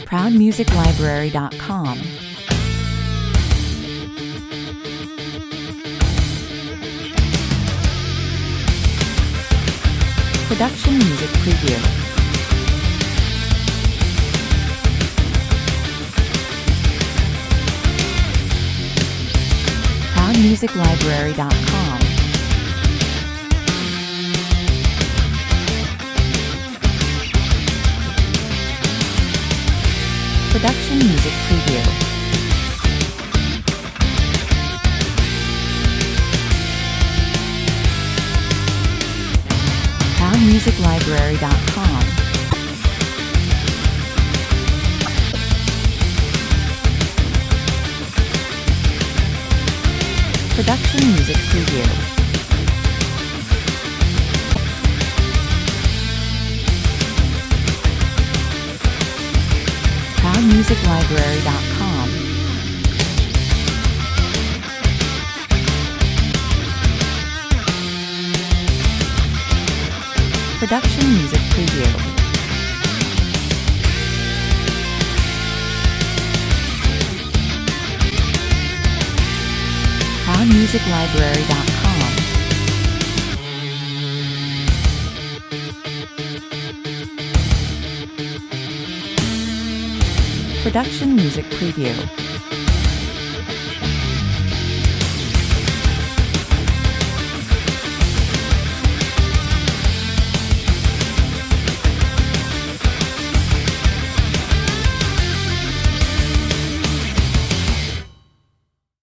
ProudMusicLibrary.com. Production Music Preview. ProudMusicLibrary.com. Production Music Preview. ProudMusicLibrary.com. Production Music Preview. ProudMusicLibrary.com. Production Music Preview. ProudMusicLibrary.com. Production Music Preview.